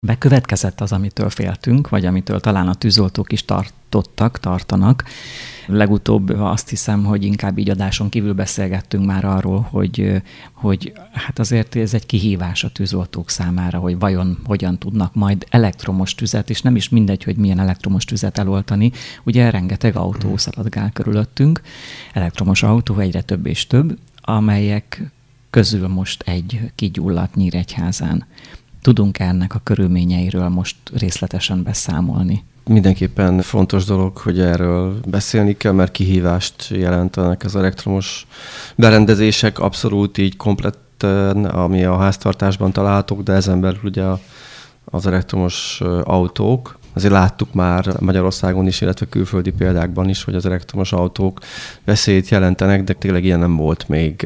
Bekövetkezett az, amitől féltünk, vagy amitől talán a tűzoltók is tartanak. Legutóbb azt hiszem, hogy inkább így adáson kívül beszélgettünk már arról, hogy hát azért ez egy kihívás a tűzoltók számára, hogy vajon hogyan tudnak majd elektromos tüzet, és nem is mindegy, hogy milyen elektromos tüzet eloltani. Ugye rengeteg autó szaladgál körülöttünk, elektromos autó egyre több és több, amelyek közül most egy kigyulladt Nyíregyházán. Tudunk ennek a körülményeiről most részletesen beszámolni? Mindenképpen fontos dolog, hogy erről beszélni kell, mert kihívást jelentenek az elektromos berendezések, abszolút így kompletten, ami a háztartásban találhatók, de ezen belül ugye az elektromos autók. Azért láttuk már Magyarországon is, illetve külföldi példákban is, hogy az elektromos autók veszélyt jelentenek, de tényleg ilyen nem volt még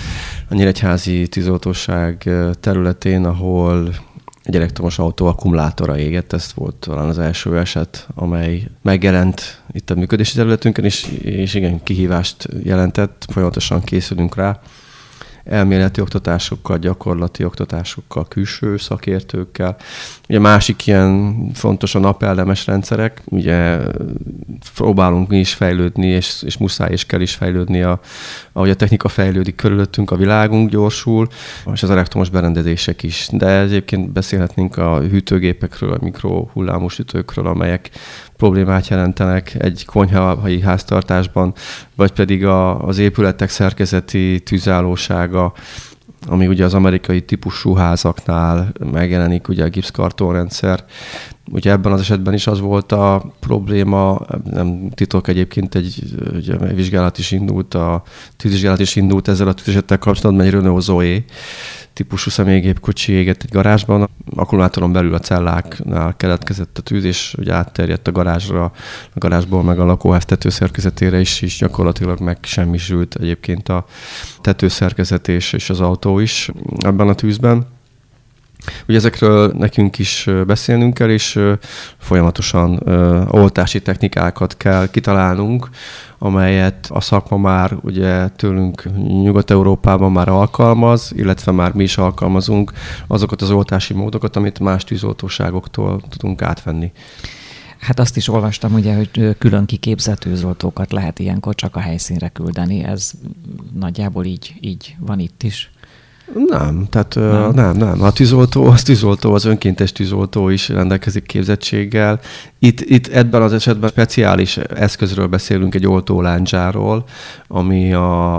a nyíregyházi tűzoltóság területén, ahol egy elektromos autó akkumulátora égett. Ez volt talán az első eset, amely megjelent itt a működési területünkön, és igen, kihívást jelentett, folyamatosan készülünk rá. Elméleti oktatásokkal, gyakorlati oktatásokkal, külső szakértőkkel. Ugye másik ilyen fontos a napelemes rendszerek. Ugye próbálunk mi is fejlődni, és muszáj és kell is fejlődni, ahogy a technika fejlődik körülöttünk, a világunk gyorsul, és az elektromos berendezések is. De egyébként beszélhetnénk a hűtőgépekről, a mikrohullámos ütőkről, amelyek problémát jelentenek egy konyhai háztartásban, vagy pedig az épületek szerkezeti tűzállósága, ami ugye az amerikai típusú házaknál megjelenik, ugye a gipszkartonrendszer. Ugye ebben az esetben is az volt a probléma, nem titok egyébként, egy vizsgálat is indult, a tűzvizsgálat is indult ezzel a tűzesettel kapcsolatban, egy Renault Zoe típusú személygépkocsi égett egy garázsban. Akkumulátoron belül a celláknál keletkezett a tűz, és ugye átterjedt a garázsra, a garázsból meg a lakóház tetőszerkezetére is gyakorlatilag megsemmisült egyébként a tetőszerkezet és az autó is ebben a tűzben. Ugye ezekről nekünk is beszélnünk kell, és folyamatosan oltási technikákat kell kitalálnunk, amelyet a szakma már ugye tőlünk Nyugat-Európában már alkalmaz, illetve már mi is alkalmazunk azokat az oltási módokat, amit más tűzoltóságoktól tudunk átvenni. Hát azt is olvastam, ugye, hogy külön kiképzett tűzoltókat lehet ilyenkor csak a helyszínre küldeni. Ez nagyjából így van itt is. Nem, tehát nem. A tűzoltó, az önkéntes tűzoltó is rendelkezik képzettséggel. Itt ebben az esetben speciális eszközről beszélünk, egy oltólándzsáról, ami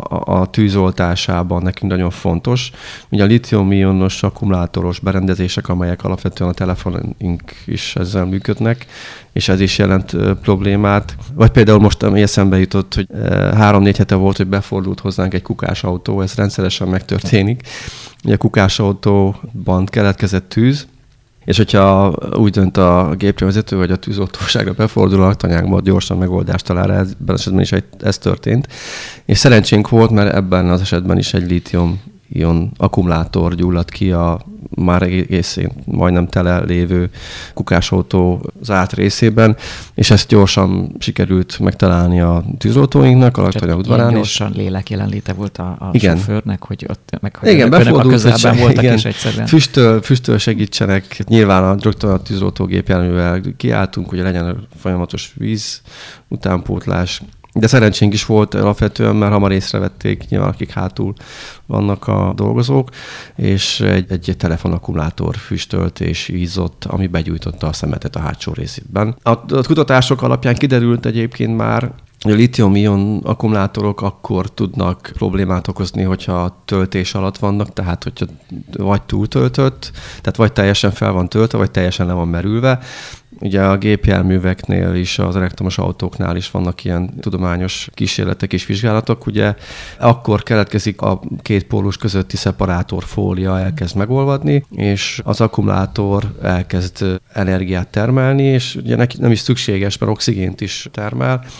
a tűzoltásában nekünk nagyon fontos. Ugye a litium-ionos akkumulátoros berendezések, amelyek alapvetően a telefonink is ezzel működnek, és ez is jelent problémát. Vagy például most, ami eszembe jutott, hogy 3-4 hete volt, hogy befordult hozzánk egy kukásautó, ez rendszeresen megtörténik. Ugye a kukásautóban keletkezett tűz, és hogyha úgy dönt a gépjárművezető, vagy a tűzoltóságra befordul, a tanyánkban gyorsan megoldást talál, ebben az esetben is ez történt. És szerencsénk volt, mert ebben az esetben is egy lítium-ion akkumulátor gyulladt ki a már egészén majdnem tele lévő kukásautó zárt részében, és ezt gyorsan sikerült megtalálni a tűzoltóinknak, a laktanya udvarán. Gyorsan lélek jelenléte volt a igen. Sofőrnek, hogy ott igen, befordult, a közelben voltak, igen, és egyszerűen. Füstöl segítsenek. Nyilván rögtön a tűzoltógépjárművel kiálltunk, hogy legyen folyamatos víz, utánpótlás. De szerencsénk is volt alapvetően, mert hamar észrevették, nyilván akik hátul vannak a dolgozók, és egy telefonakkumulátor füstölt és ízott, ami begyújtotta a szemetet a hátsó részében. A kutatások alapján kiderült egyébként már, hogy a litium-ion akkumulátorok akkor tudnak problémát okozni, hogyha töltés alatt vannak, tehát hogyha vagy túltöltött, tehát vagy teljesen fel van töltve, vagy teljesen le van merülve. Ugye a gépjárműveknél is, az elektromos autóknál is vannak ilyen tudományos kísérletek és vizsgálatok. Ugye akkor keletkezik a két pólus közötti szeparátorfólia, elkezd megolvadni, és az akkumulátor elkezd energiát termelni, és ugye neki nem is szükséges, mert oxigént is termel,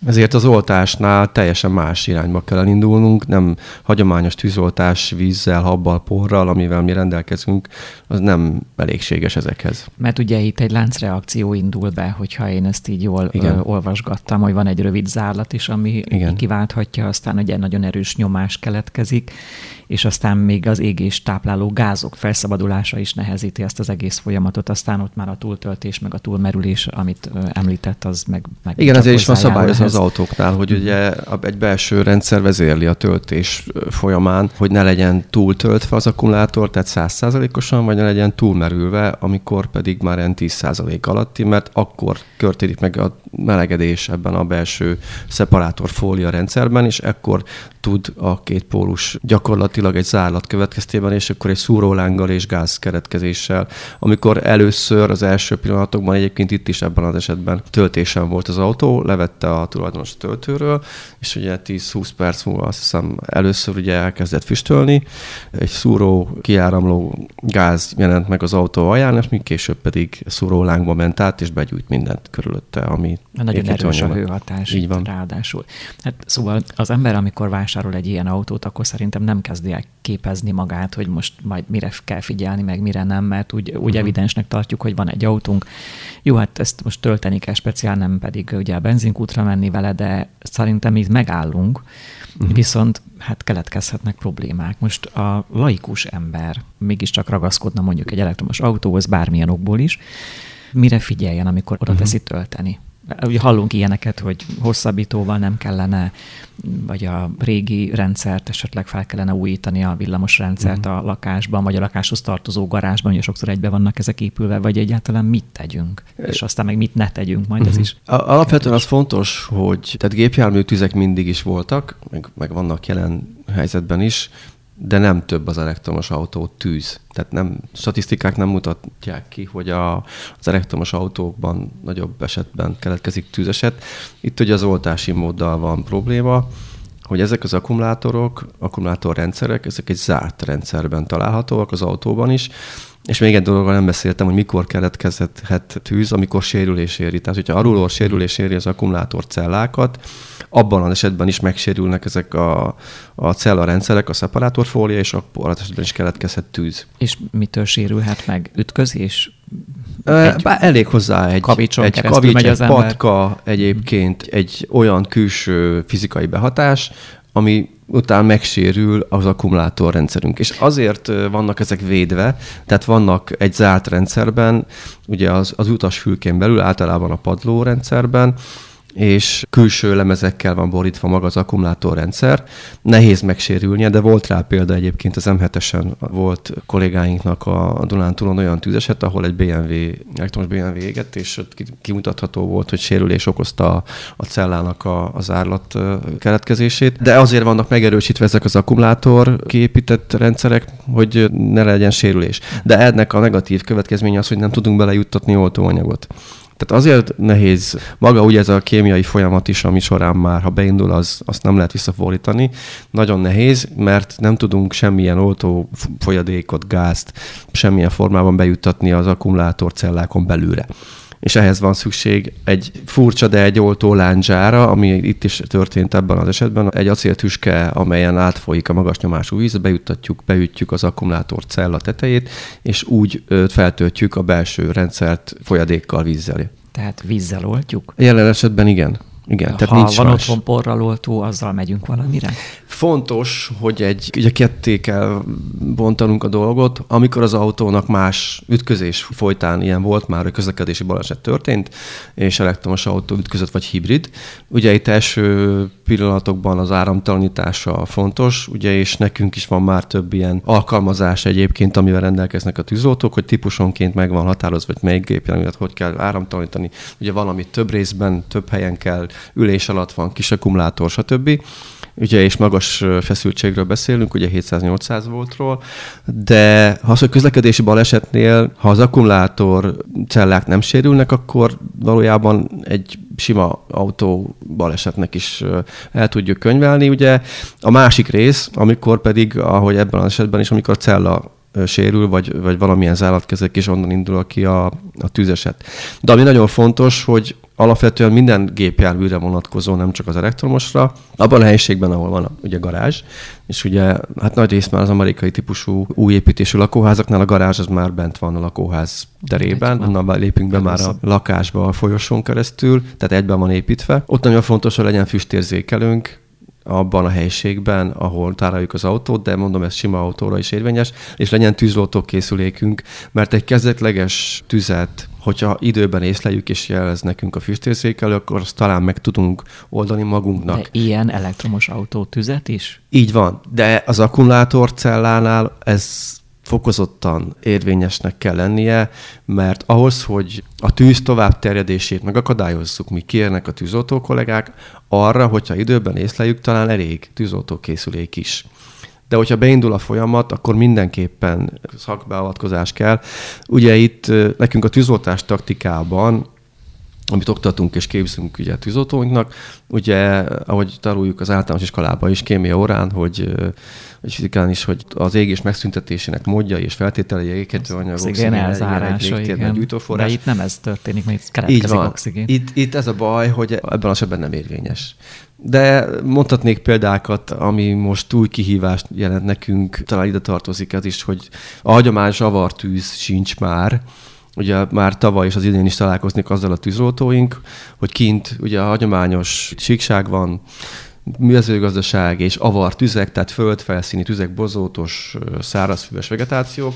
Ezért az oltásnál teljesen más irányba kell elindulnunk, nem hagyományos tűzoltás vízzel, habbal, porral, amivel mi rendelkezünk, az nem elégséges ezekhez. Mert ugye itt egy láncreakció indul be, hogyha én ezt így jól olvasgattam, hogy van egy rövid zárlat is, ami kiválthatja, aztán ugye nagyon erős nyomás keletkezik, és aztán még az égés tápláló gázok felszabadulása is nehezíti ezt az egész folyamatot, aztán ott már a túltöltés, meg a túlmerülés, amit említett, az meg igen, ezért is van szabályozva az autóknál, hogy ugye egy belső rendszer vezérli a töltés folyamán, hogy ne legyen túltöltve az akkumulátor, tehát 100%-osan, vagy ne legyen túlmerülve, amikor pedig már ilyen 10% alatti, mert akkor történik meg a melegedés ebben a belső szeparátorfólia rendszerben, és ekkor tud a két pólus gyakorlatilag egy zárlat következtében, és akkor egy szúrólánggal és gáz keretkezéssel. Amikor először az első pillanatokban, egyébként itt is ebben az esetben töltésen volt az autó, levette a tulajdonos töltőről, és ugye 10-20 perc múlva azt hiszem először ugye elkezdett füstölni, egy szúró, kiáramló gáz jelent meg az autó alján, és még később pedig szúrólángba ment át, és begyújt mindent körülötte, ami nagyon erős a hőhatás. Így van. Ráadásul. Hát szóval az ember, amikor vásárol egy ilyen autót, akkor szerintem nem kezdi el képezni magát, hogy most majd mire kell figyelni, meg mire nem, mert úgy evidensnek tartjuk, hogy van egy autónk. Jó, hát ezt most tölteni kell speciál, nem pedig ugye a benzinkútra menni vele, de szerintem itt megállunk, viszont hát keletkezhetnek problémák. Most a laikus ember mégiscsak ragaszkodna mondjuk egy elektromos autóhoz, bármilyen okból is, mire figyeljen, amikor oda teszi tölteni. Ugye hallunk ilyeneket, hogy hosszabbítóval nem kellene, vagy a régi rendszert esetleg fel kellene újítani, a villamos rendszert a lakásban, vagy a lakáshoz tartozó garázsban, ugye sokszor egybe vannak ezek épülve, vagy egyáltalán mit tegyünk, és aztán meg mit ne tegyünk, majd ez is. Alapvetően az fontos, hogy tehát gépjármű tüzek mindig is voltak, meg vannak jelen helyzetben is, de nem több az elektromos autó tűz. Tehát statisztikák nem mutatják ki, hogy az elektromos autókban nagyobb esetben keletkezik tűzeset. Itt ugye az oltási móddal van probléma, hogy ezek az akkumulátorrendszerek, ezek egy zárt rendszerben találhatóak az autóban is, és még egy dologról nem beszéltem, hogy mikor keletkezhet tűz, amikor sérülés éri. Tehát, hogyha alulról sérülés éri az akkumulátorcellákat, abban az esetben is megsérülnek ezek a cellarendszerek, a szeparátorfólia, és akkor az esetben is keletkezhet tűz. És mitől sérülhet meg? Ütközés? Elég hozzá egy kavics, egy patka, egyébként egy olyan külső fizikai behatás, ami után megsérül az akkumulátorrendszerünk. És azért vannak ezek védve, tehát vannak egy zárt rendszerben, ugye az utasfülkén belül, általában a padlórendszerben, és külső lemezekkel van borítva maga az akkumulátorrendszer. Nehéz megsérülnie, de volt rá példa egyébként az M7-esen volt kollégáinknak a Dunántúlon olyan tűzeset, ahol egy elektromos BMW égett, és kimutatható volt, hogy sérülés okozta a cellának a zárlat keletkezését. De azért vannak megerősítve ezek az akkumulátor kiépített rendszerek, hogy ne legyen sérülés. De ennek a negatív következménye az, hogy nem tudunk belejuttatni oltóanyagot. Tehát azért nehéz, maga ugye ez a kémiai folyamat is, ami során már, ha beindul, azt nem lehet visszafordítani. Nagyon nehéz, mert nem tudunk semmilyen oltófolyadékot, gázt semmilyen formában bejuttatni az akkumulátorcellákon belülre. És ehhez van szükség egy furcsa, de egy oltó lándzsára, ami itt is történt ebben az esetben. Egy acéltüske, amelyen átfolyik a magas nyomású víz, beütjük az akkumulátor cella tetejét, és úgy feltöltjük a belső rendszert folyadékkal, vízzel. Tehát vízzel oltjuk? Jelen esetben igen. Igen, tehát nincs van otthon porral oltó, azzal megyünk valamire? Fontos, hogy ugye ketté kell bontanunk a dolgot. Amikor az autónak más ütközés folytán ilyen volt már, hogy közlekedési baleset történt, és elektromos autó ütközött vagy hibrid. Ugye itt első pillanatokban az áramtalanítása fontos, ugye, és nekünk is van már több ilyen alkalmazás egyébként, amivel rendelkeznek a tűzoltók, hogy típusonként meg van határozva, hogy melyik gépjárművet hogy kell áramtalanítani. Ugye valami több részben, több helyen kell, ülés alatt van, kis akkumulátor, stb. Ugye, és magas feszültségről beszélünk, ugye 700-800 voltról, de ha az a közlekedési balesetnél, ha az akkumulátor cellák nem sérülnek, akkor valójában egy sima autó balesetnek is el tudjuk könyvelni. Ugye a másik rész, amikor pedig, ahogy ebben az esetben is, amikor a cella sérül, vagy valamilyen zállatkezek, és onnan indul ki a tűzeset. De ami nagyon fontos, hogy alapvetően minden gépjárműre vonatkozó, nem csak az elektromosra, abban a helyiségben, ahol van ugye garázs, és ugye hát nagy rész már az amerikai típusú új építésű lakóházaknál a garázs az már bent van a lakóház terében, onnan lépünk be már a lakásba a folyosón keresztül, tehát egyben van építve. Ott nagyon fontos, hogy legyen füstérzékelőnk, abban a helyiségben, ahol tároljuk az autót, de mondom, ez sima autóra is érvényes, és legyen tűzoltókészülékünk, mert egy kezdetleges tüzet, hogyha időben észleljük és jelez nekünk a füstérzékelő, akkor azt talán meg tudunk oldani magunknak. De ilyen elektromos autó tüzet is? Így van, de az akkumulátorcellánál ez fokozottan érvényesnek kell lennie, mert ahhoz, hogy a tűz tovább terjedését megakadályozzuk, mi kérnek a tűzoltó kollégák, arra, hogyha időben észleljük, talán elég tűzoltókészülék is. De hogyha beindul a folyamat, akkor mindenképpen szakbeavatkozás kell. Ugye itt nekünk a tűzoltás taktikában, amit oktatunk és képzünk ugye a tűzoltóinknak, ugye, ahogy tanuljuk az általános iskolában is, kémia órán, hogy fizikán is, hogy az égés megszüntetésének módja és feltételei éghetőanyagok, oxigén elzárása, igen. Gyújtóforrás. De itt nem ez történik, mert itt keletkezik oxigén. Itt ez a baj, hogy ebben az esetben nem érvényes. De mondhatnék példákat, ami most új kihívást jelent nekünk, talán ide tartozik ez is, hogy a hagyományos avartűz sincs már. Ugye már tavaly és az idén is találkoznék azzal a tűzoltóink, hogy kint ugye a hagyományos síkság van, mezőgazdaság és avartüzek, tehát földfelszíni tüzek, bozótos, szárazfüves vegetációk.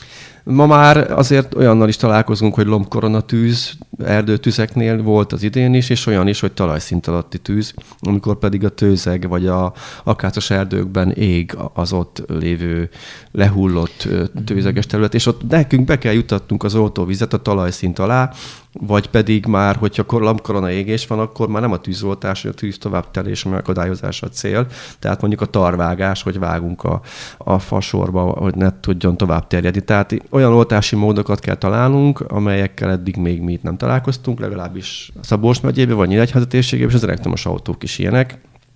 Ma már azért olyannal is találkozunk, hogy lombkoronatűz, erdőtüzeknél volt az idén is, és olyan is, hogy talajszint alatti tűz, amikor pedig a tőzeg vagy a akácos erdőkben ég az ott lévő lehullott tőzeges terület, és ott nekünk be kell jutatnunk az oltóvizet a talajszint alá, vagy pedig már, hogyha lombkorona égés van, akkor már nem a tűzoltás, vagy a tűz továbbterés, megakadályozása a cél, tehát mondjuk a tarvágás, hogy vágunk a fasorba, hogy ne tudjon tovább terjedni. Tehát olyan oltási módokat kell találnunk, amelyekkel eddig még mi itt nem találkoztunk, legalábbis Szabolcs megyében, vagy Nyíregyháza térségében, és az elektromos autók is ilyenek.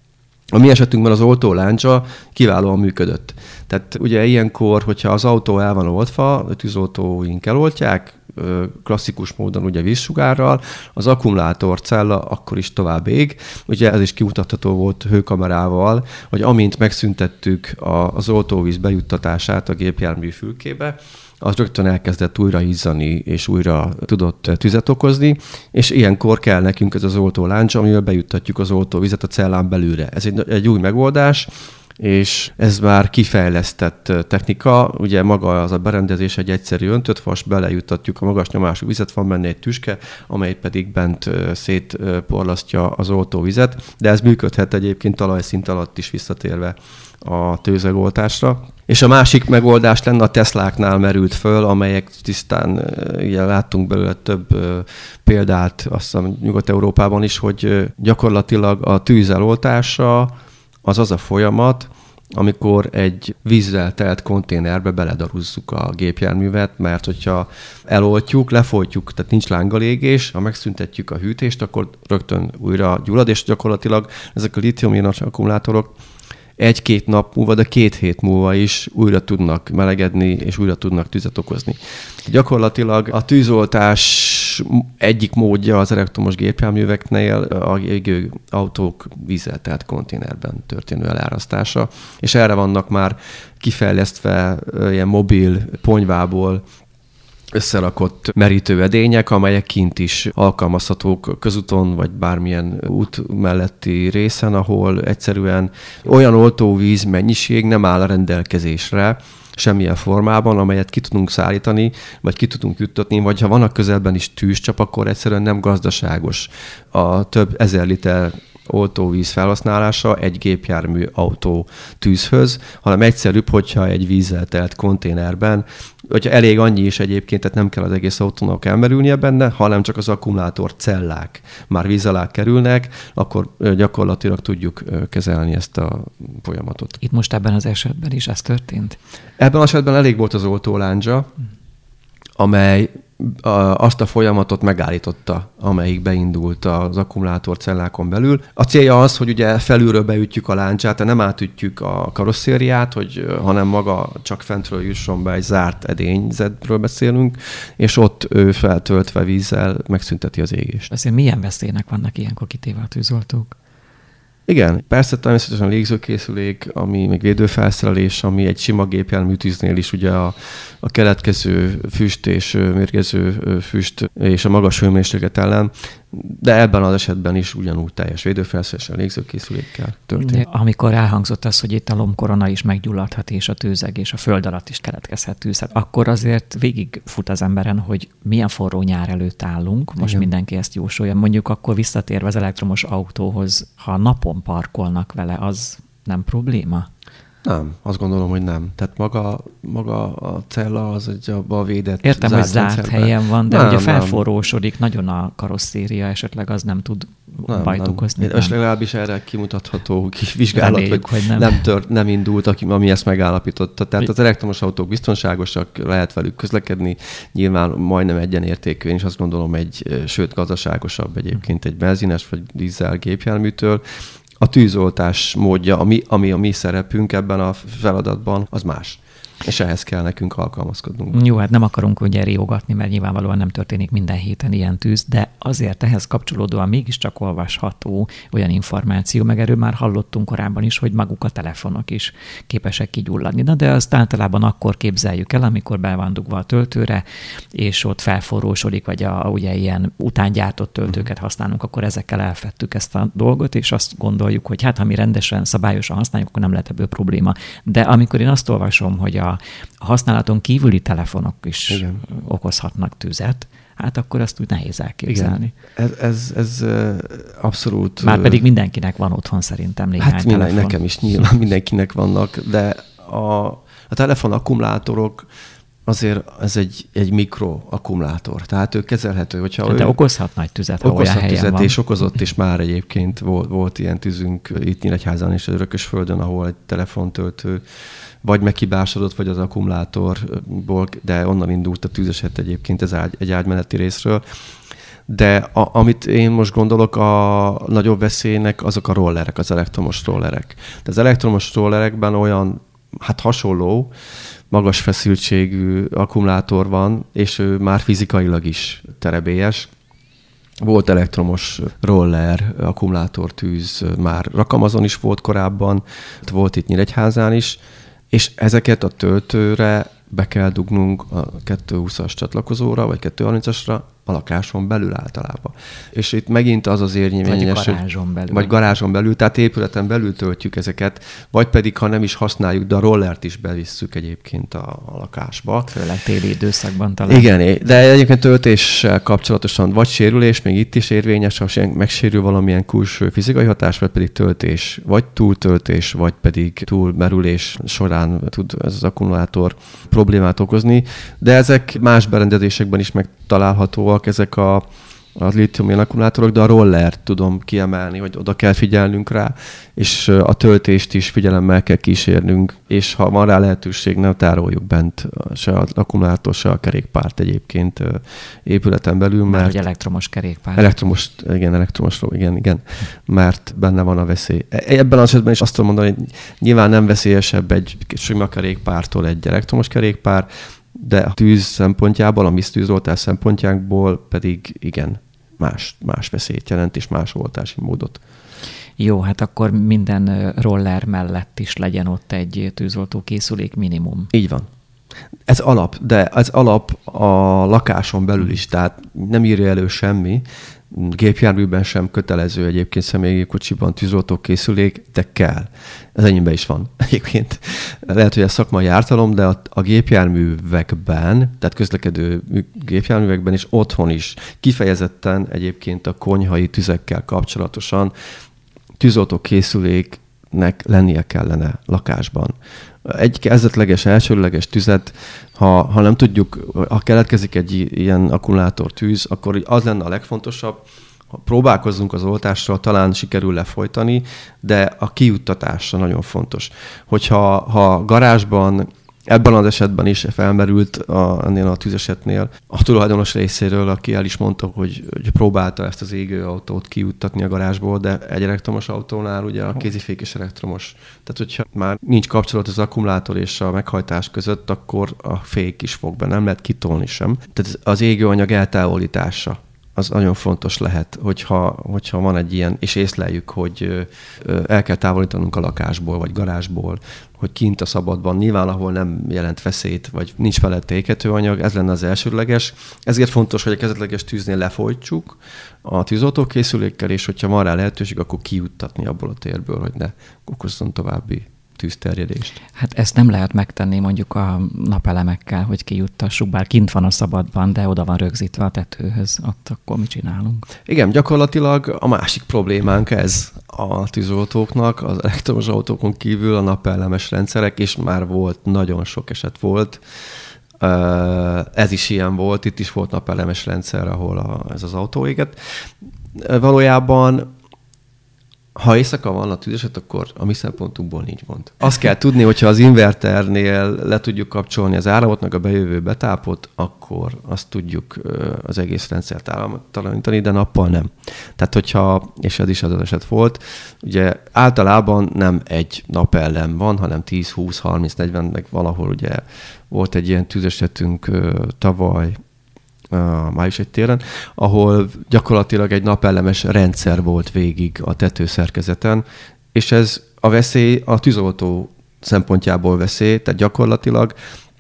A mi esetünkben az oltóláncsa kiválóan működött. Tehát ugye ilyenkor, hogyha az autó el van oltva, a tűzoltóink eloltják, klasszikus módon ugye vízsugárral, az akkumulátorcella akkor is tovább ég. Ugye ez is kimutatható volt hőkamerával, hogy amint megszüntettük az oltóvíz bejuttatását a gépjármű fülkébe, az rögtön elkezdett újra izzani, és újra tudott tüzet okozni, és ilyenkor kell nekünk ez az oltóláncsa, amivel bejuttatjuk az oltóvizet a cellán belülre. Ez egy új megoldás, és ez már kifejlesztett technika, ugye maga az a berendezés egy egyszerű öntött vas, belejuttatjuk a magas nyomású vizet, van benne egy tüske, amely pedig bent szétporlasztja az oltóvizet, de ez működhet egyébként talajszint alatt is visszatérve a tőzegoltásra. És a másik megoldás lenne a Tesláknál merült föl, amelyek tisztán, ugye láttunk belőle több példát, azt hiszem Nyugat-Európában is, hogy gyakorlatilag a tűzeloltása az a folyamat, amikor egy vízzel telt konténerbe beledaruzzuk a gépjárművet, mert hogyha eloltjuk, lefolytjuk, tehát nincs lángalégés, ha megszüntetjük a hűtést, akkor rögtön újra gyullad, és gyakorlatilag ezek a lítium-ionos akkumulátorok 1-2 nap múlva, de 2 hét múlva is újra tudnak melegedni, és újra tudnak tüzet okozni. Gyakorlatilag a tűzoltás egyik módja az elektromos gépjárműveknél a égő autók vízzel telt konténerben történő elárasztása, és erre vannak már kifejlesztve ilyen mobil ponyvából összerakott merítőedények, amelyek kint is alkalmazhatók közúton, vagy bármilyen út melletti részen, ahol egyszerűen olyan oltóvíz mennyiség nem áll a rendelkezésre, semmilyen formában, amelyet ki tudunk szállítani, vagy ki tudunk juttatni, vagy ha van a közelben is tűzcsap, akkor egyszerűen nem gazdaságos a több ezer liter oltóvíz felhasználása egy gépjármű autó tűzhöz, hanem egyszerűbb, hogyha egy vízzel telt konténerben, hogyha elég annyi is egyébként, tehát nem kell az egész autónak elmerülnie benne, hanem csak az akkumulátor cellák már víz alá kerülnek, akkor gyakorlatilag tudjuk kezelni ezt a folyamatot. Itt most ebben az esetben is ez történt? Ebben az esetben elég volt az oltóláncsa, amely azt a folyamatot megállította, amelyik beindult az akkumulátorcellákon belül. A célja az, hogy ugye felülről beütjük a láncsát, de nem átütjük a karosszériát, hanem maga csak fentről jusson be, egy zárt edényzetről beszélünk, és ott ő feltöltve vízzel megszünteti az égést. Azért milyen veszélynek vannak ilyenkor kitéve a tűzoltók? Igen, persze természetesen légzőkészülék, ami még védőfelszerelés, ami egy sima gépjármű tűznél is ugye a keletkező füst és mérgező füst és a magas hőmérséklet ellen, de ebben az esetben is ugyanúgy teljes védőfelszereléssel, légzőkészülékkel történik. Amikor elhangzott az, hogy itt a lombkorona is meggyulladhat, és a tőzeg és a föld alatt is keletkezhet tűz, akkor azért végig fut az emberen, hogy milyen forró nyár előtt állunk, most igen. Mindenki ezt jósolja. Mondjuk akkor visszatérve az elektromos autóhoz, ha napon parkolnak vele, az nem probléma? Nem, azt gondolom, hogy nem. Tehát maga a cella az egy abban a védett értem, hogy zárt helyen van, de nem, ugye felforrósodik nagyon a karosszéria, esetleg az nem tud bajt okozni. És legalábbis erre kimutatható kis vizsgálat, reméljük, hogy nem indult, ami ezt megállapította. Tehát az elektromos autók biztonságosak, lehet velük közlekedni, nyilván majdnem egyenértékű, én is azt gondolom sőt gazdaságosabb egyébként egy benzines vagy dízel gépjárműtől. A tűzoltás módja, ami a mi szerepünk ebben a feladatban, az más. És ehhez kell nekünk alkalmazkodnunk. Jó, hát nem akarunk ugye riogatni, mert nyilvánvalóan nem történik minden héten ilyen tűz, de azért ehhez kapcsolódóan mégiscsak olvasható olyan információ, meg erről már hallottunk korábban is, hogy maguk a telefonok is képesek kigyulladni. Na, de azt általában akkor képzeljük el, amikor be van dugva a töltőre, és ott felforrósodik, vagy ugye ilyen utángyártott töltőket használunk, akkor ezekkel elfettük ezt a dolgot, és azt gondoljuk, hogy hát ha mi rendesen, szabályosan használjuk, akkor nem lehet ebből probléma. De amikor én azt olvasom, hogy a használaton kívüli telefonok is igen. okozhatnak tüzet, hát akkor azt úgy nehéz elképzelni. Igen. Ez abszolút... Már pedig mindenkinek van otthon szerintem néhány telefon. Nekem is nyilván mindenkinek vannak, de a telefon akkumulátorok azért ez egy mikroakkumulátor, tehát ő kezelhető. Hogyha de okozhat nagy tüzet, ha olyan helyen van. És okozott is már egyébként volt ilyen tűzünk itt Nyíregyházán és az Örökösföldön, ahol egy telefontöltő vagy meghibásodott, vagy az akkumulátorból, de onnan indult a tűzeset egyébként egy ágymeneti részről. De amit én most gondolok, a nagyobb veszélynek azok a rollerek, az elektromos rollerek. De az elektromos rollerekben olyan, hasonló, magas feszültségű akkumulátor van, és ő már fizikailag is terebélyes. Volt elektromos roller, akkumulátortűz, már Rakamazon is volt korábban, volt itt Nyíregyházán is, és ezeket a töltőre be kell dugnunk a 220-as csatlakozóra, vagy 230-asra a lakáson belül általában. És itt megint az érvényes, vagy garázson belül, tehát épületen belül töltjük ezeket, vagy pedig, ha nem is használjuk, de a rollert is bevisszük egyébként a lakásba. Főleg téli időszakban talán. Igen, de egyébként töltéssel kapcsolatosan vagy sérülés, még itt is érvényes, ha megsérül valamilyen külső fizikai hatás, vagy pedig töltés, vagy túltöltés, vagy pedig túlmerülés során tud ez az akkumulátor problémát okozni, de ezek más berendezésekben is megtalálhatóak, ezek a lítium-ion akkumulátorok, de a rollert tudom kiemelni, hogy oda kell figyelnünk rá, és a töltést is figyelemmel kell kísérnünk, és ha van rá lehetőség, nem tároljuk bent se az akkumulátor, se a kerékpárt egyébként épületen belül, mert... elektromos kerékpár. Elektromos, igen, mert benne van a veszély. Ebben az esetben is azt tudom mondani, hogy nyilván nem veszélyesebb egy sima kerékpártól egy elektromos kerékpár, de a tűz szempontjából, a víztűzoltás szempontjából pedig igen, más veszélyt jelent, és más oltási módot. Jó, hát akkor minden roller mellett is legyen ott egy tűzoltó készülék minimum. Így van. Ez alap, de ez alap a lakáson belül is, tehát nem írja elő semmi, gépjárműben sem kötelező egyébként személygépkocsiban tűzoltó készülék, de kell. Ez enyémben is van egyébként. Lehet, hogy ez szakmai ártalom, de a gépjárművekben, tehát közlekedő gépjárművekben és otthon is kifejezetten egyébként a konyhai tüzekkel kapcsolatosan tűzoltó készüléknek lennie kellene lakásban. Egy kezdetleges, elsőleges tüzet, ha nem tudjuk, ha keletkezik egy ilyen akkumulátortűz, akkor az lenne a legfontosabb, ha próbálkozzunk az oltással, talán sikerül lefolytani, de a kijuttatásra nagyon fontos. Hogyha garázsban Ebben az esetben is felmerült ennél a tűzesetnél a tulajdonos részéről, aki el is mondta, hogy próbálta ezt az égő autót kijuttatni a garázsból, de egy elektromos autónál ugye a kézifékes elektromos. Tehát, hogyha már nincs kapcsolat az akkumulátor és a meghajtás között, akkor a fék is fog be, nem lehet kitolni sem. Tehát az égőanyag eltávolítása az nagyon fontos lehet, hogyha van egy ilyen, és észleljük, hogy el kell távolítanunk a lakásból, vagy garázsból, hogy kint a szabadban, nyilván ahol nem jelent veszélyt, vagy nincs felette égetőanyag, ez lenne az elsődleges. Ezért fontos, hogy a kezdetleges tűznél lefolytsuk a tűzoltókészülékkel, és hogyha van rá lehetőség, akkor kijuttatni abból a térből, hogy ne okozzon további tűzterjedést. Hát ezt nem lehet megtenni mondjuk a napelemekkel, hogy kijuttassuk, bár kint van a szabadban, de oda van rögzítve a tetőhöz, ott akkor mit csinálunk? Igen, gyakorlatilag a másik problémánk ez a tűzoltóknak, az elektromos autókon kívül a napelemes rendszerek, és már volt, nagyon sok eset volt. Ez is ilyen volt, itt is volt napelemes rendszer, ahol ez az autó égett. Valójában ha éjszaka van a tűzeset, akkor a mi szempontunkból nincs gond. Azt kell tudni, hogyha az inverternél le tudjuk kapcsolni az áramot, meg a bejövő betápot, akkor azt tudjuk az egész rendszert áramtalanítani, de nappal nem. Tehát hogyha, és ez is az eset volt, ugye általában nem egy napellem van, hanem 10, 20, 30, 40, meg valahol ugye volt egy ilyen tűzesetünk tavaly, május egy téren, ahol gyakorlatilag egy napellemes rendszer volt végig a tetőszerkezeten, és ez a veszély a tűzoltó szempontjából veszély, tehát gyakorlatilag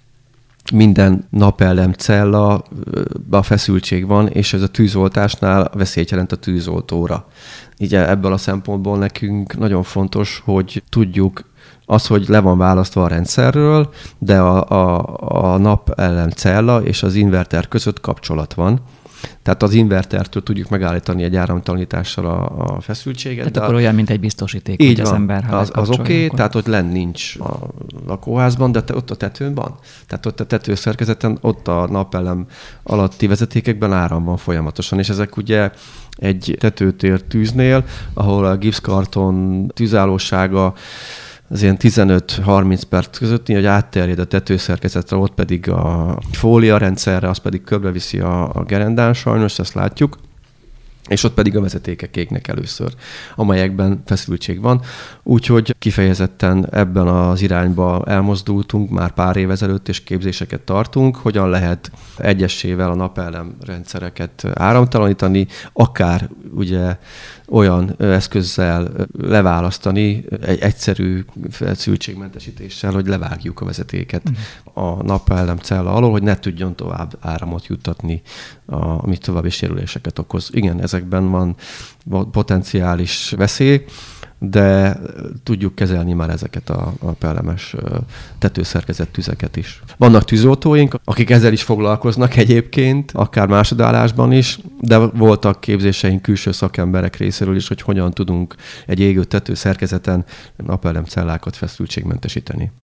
minden napellem cella a feszültség van, és ez a tűzoltásnál veszélyt jelent a tűzoltóra. Így ebből a szempontból nekünk nagyon fontos, hogy tudjuk az, hogy le van választva a rendszerről, de a napellem cella és az inverter között kapcsolat van. Tehát az invertertől tudjuk megállítani egy áramtalanítással a feszültséget. Tehát akkor olyan, mint egy biztosíték, hogy az ember, ha az oké, tehát ott lenn nincs a lakóházban, de ott a tetőn van. Tehát ott a tetőszerkezeten, ott a napellem alatti vezetékekben áram van folyamatosan, és ezek ugye egy tetőtér tűznél, ahol a gipszkarton tűzállósága az ilyen 15-30 perc között, hogy átterjed a tetőszerkezetre, ott pedig a fólia rendszerre, az pedig körbeviszi a gerendán, sajnos ezt látjuk, és ott pedig a vezetékek égnek először, amelyekben feszültség van. Úgyhogy kifejezetten ebben az irányba elmozdultunk már pár év ezelőtt, és képzéseket tartunk, hogyan lehet egyesével a napellem rendszereket áramtalanítani, akár ugye olyan eszközzel leválasztani, egy egyszerű feszültségmentesítéssel, hogy levágjuk a vezetéket a napellem cella alól, hogy ne tudjon tovább áramot juttatni, ami további sérüléseket okoz. Igen, ezekben van potenciális veszély, de tudjuk kezelni már ezeket a napellemes tetőszerkezet tüzeket is. Vannak tűzoltóink, akik ezzel is foglalkoznak egyébként, akár másodállásban is, de voltak képzéseink külső szakemberek részéről is, hogy hogyan tudunk egy égő tetőszerkezeten napellemcellákat feszültségmentesíteni.